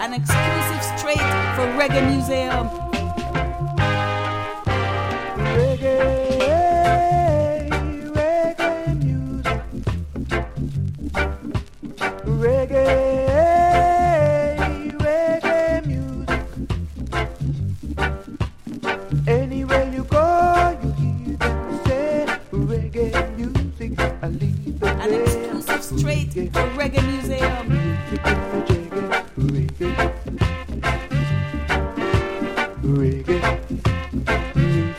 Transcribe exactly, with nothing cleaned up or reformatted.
an exclusive straight for Reggae Museum. Reggae, reggae music. Reggae, reggae music. Anywhere you go, you hear them say reggae music. I lead the An way. exclusive straight for Reggae Museum. Reggae, reggae.